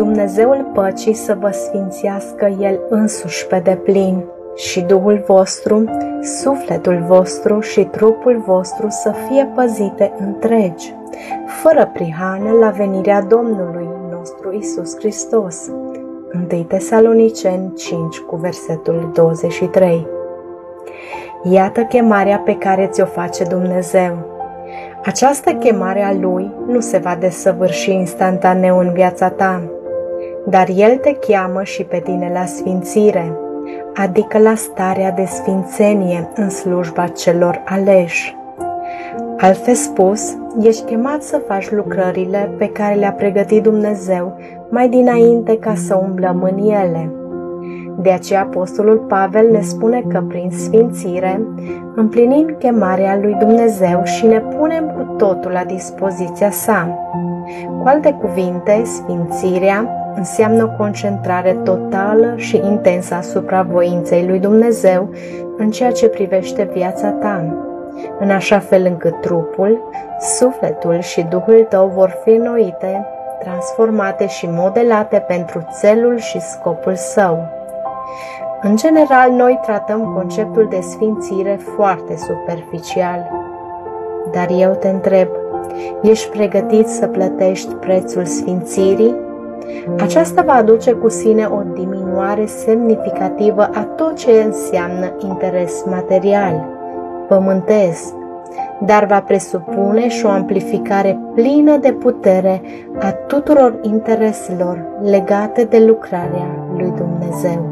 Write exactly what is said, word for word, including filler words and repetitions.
Dumnezeul păcii să vă sfințească El însuși pe deplin și Duhul vostru, sufletul vostru și trupul vostru să fie păzite întregi, fără prihană la venirea Domnului nostru Iisus Hristos. întâi Tesaloniceni cinci cu versetul douăzeci și trei. Iată chemarea pe care ți-o face Dumnezeu. Această chemare a Lui nu se va desăvârși instantaneu în viața ta, dar El te cheamă și pe tine la sfințire, adică la starea de sfințenie în slujba celor aleși. Altfel spus, ești chemat să faci lucrările pe care le-a pregătit Dumnezeu mai dinainte ca să umblăm în ele. De aceea Apostolul Pavel ne spune că prin sfințire împlinim chemarea lui Dumnezeu și ne punem cu totul la dispoziția sa. Cu alte cuvinte, sfințirea înseamnă o concentrare totală și intensă asupra voinței lui Dumnezeu în ceea ce privește viața ta, în așa fel încât trupul, sufletul și Duhul tău vor fi înnoite, transformate și modelate pentru țelul și scopul său. În general, noi tratăm conceptul de sfințire foarte superficial. Dar eu te întreb, ești pregătit să plătești prețul sfințirii? Aceasta va aduce cu sine o diminuare semnificativă a tot ce înseamnă interes material, pământesc, dar va presupune și o amplificare plină de putere a tuturor intereselor legate de lucrarea lui Dumnezeu.